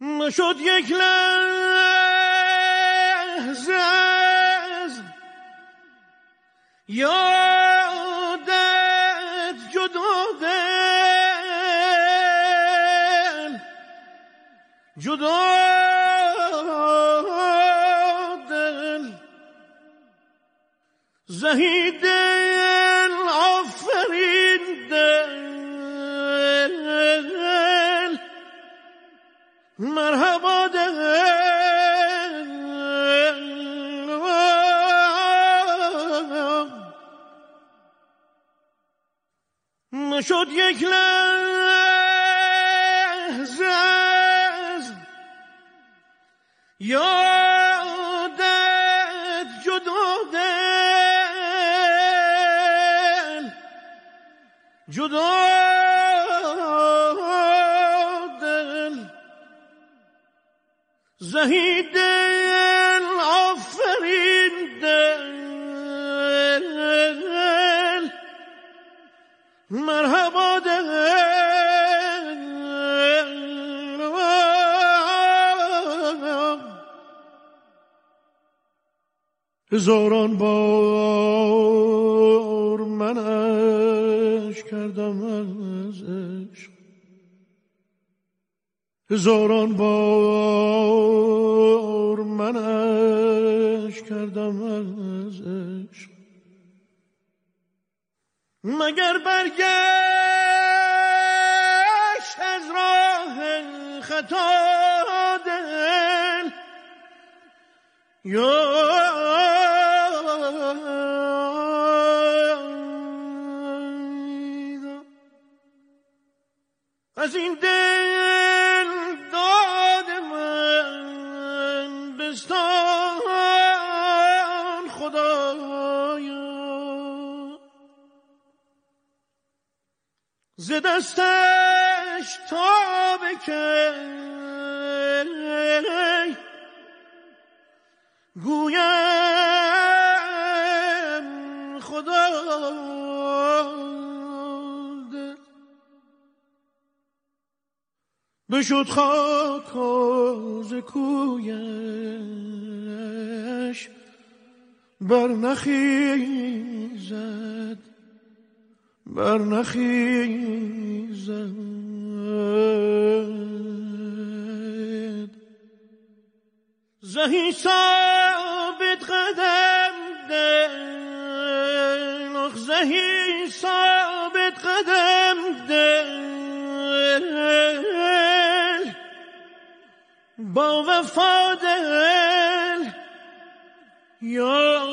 نشد یک لحظه از یادت جدا دل جدا دل زهی دل آفرین دل مرحبا دل نشد یک لحظه از یادت جدا دل جدا دل زهی دل آفرین دل مرحبا دل هزاران بار منش کردم از عشق هزاران بار منش کردم از عشق مگر برگشت از راه خطا دل یا از این دل داد من بستان خدایا ز دستش تا بکی گویم خدا ده بشد خاک ز کویش برنخیزد زهی ثابت قدم دل اخ زهی ثابت قدم دل با وفا دل یا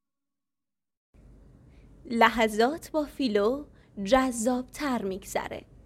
لحظات با فیلو جذاب‌تر می‌گذره.